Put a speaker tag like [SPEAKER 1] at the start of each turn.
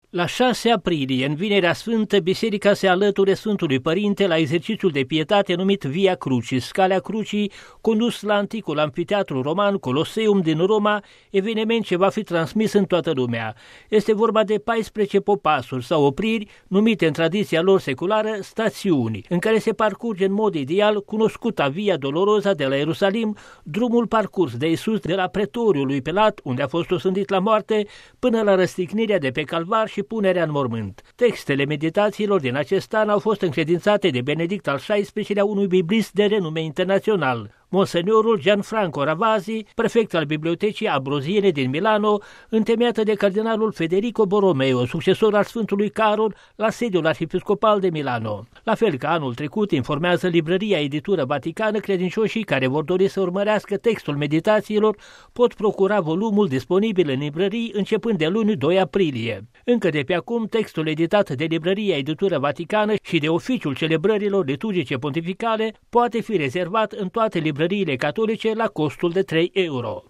[SPEAKER 1] La 6 aprilie, în Vinerea Sfântă, biserica se alăture Sfântului Părinte la exercițiul de pietate numit Via Crucis, Calea Crucii, condus la anticul amfiteatru roman Colosseum din Roma, eveniment ce va fi transmis în toată lumea. Este vorba de 14 popasuri sau opriri, numite în tradiția lor seculară stațiuni, în care se parcurge în mod ideal cunoscuta Via Dolorosa de la Ierusalim, drumul parcurs de Iisus de la pretoriul lui Pilat, unde a fost osândit la moarte, până la răstignirea de pe Calvar și punerea în mormânt. Textele meditațiilor din acest an au fost încredințate de Benedict al XVI-lea, unui biblist de renume internațional, Monseniorul Gianfranco Ravasi, prefect al Bibliotecii Ambroziene din Milano, întemeiată de cardinalul Federico Borromeo, succesor al Sfântului Carol, la sediul arhiepiscopal de Milano. La fel ca anul trecut, informează Librăria Editură Vaticană, credincioșii care vor dori să urmărească textul meditațiilor pot procura volumul disponibil în librării începând de luni 2 aprilie. Încă de pe acum, textul editat de Librăria Editură Vaticană și de Oficiul Celebrărilor Liturgice Pontificale poate fi rezervat în toate librăriile catolice la costul de 3 euro.